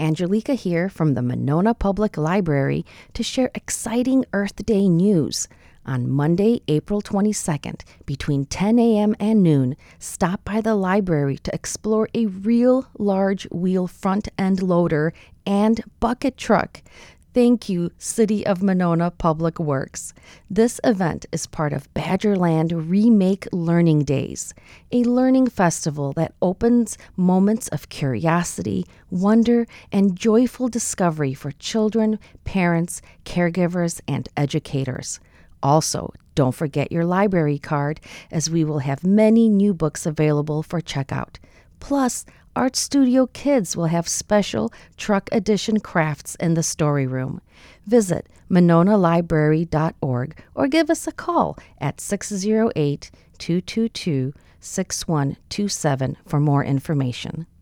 Angelica here from the Monona Public Library to share exciting Earth Day news. On Monday, April 22nd, between 10 a.m. and noon, stop by the library to explore a real large wheel front-end loader and bucket truck. Thank you, City of Monona Public Works. This event is part of Badgerland Remake Learning Days, a learning festival that opens moments of curiosity, wonder, and joyful discovery for children, parents, caregivers, and educators. Also, don't forget your library card, as we will have many new books available for checkout. Plus, Art Studio Kids will have special truck edition crafts in the story room. Visit mononalibrary.org or give us a call at 608-222-6127 for more information.